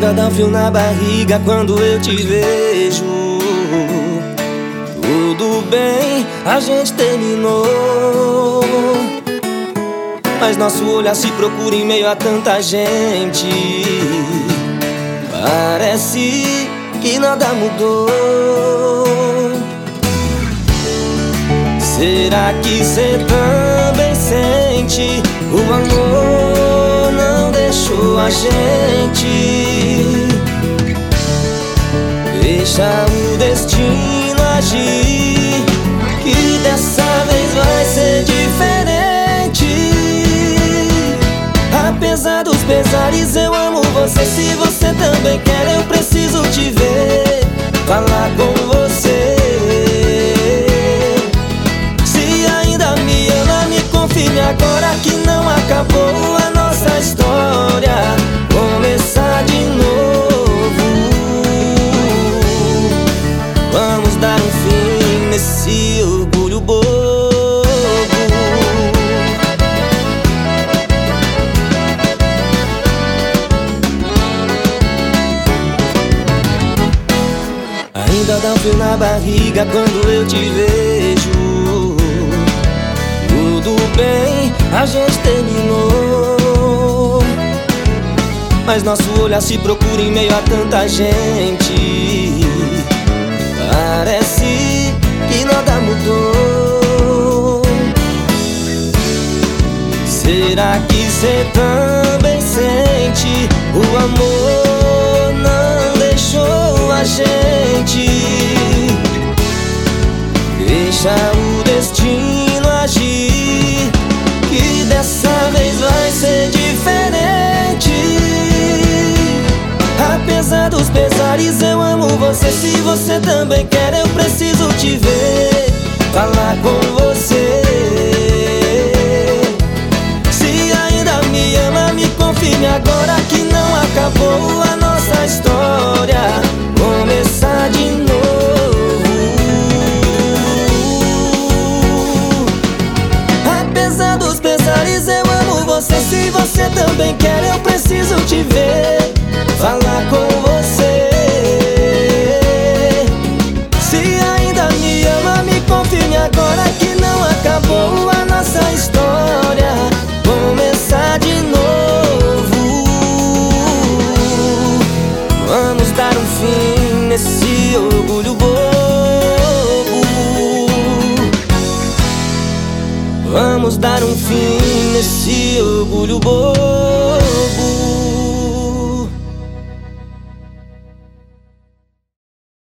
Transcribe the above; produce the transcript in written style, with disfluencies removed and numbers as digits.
Ainda dá um frio na barriga quando eu te vejo. Tudo bem, a gente terminou, mas nosso olhar se procura em meio a tanta gente. Parece que nada mudou. Será que cê também sente? O amor não deixou a gente. Deixa o destino agir, que dessa vez vai ser diferente. Apesar dos pesares, eu amo você. Se você também quer, eu preciso te ver, falar com você. Se ainda me ama, me confirme agora que não acabou a nossa história. Começar de novo. Vamos dar um fim nesse orgulho bobo. Ainda dá um frio na barriga quando eu te vejo. Tudo bem, a gente terminou, mas nosso olhar se procura em meio a tanta gente. Parece que nada mudou. Será que cê também sente? O amor não deixou a gente. Deixa o destino agir, que dessa vez vai ser diferente. Apesar dos pesares, eu amo você. Se você também quer, eu preciso te ver, falar com você. Se ainda me ama, me confirme agora que não acabou a nossa história. Começar de novo. Apesar dos pesares, eu amo você. Se você também quer, eu preciso te ver, falar com você. Se ainda me ama, me confirme agora que não acabou a nossa história. Começar de novo. Vamos dar um fim nesse orgulho bobo. Vamos dar um fim nesse orgulho bobo.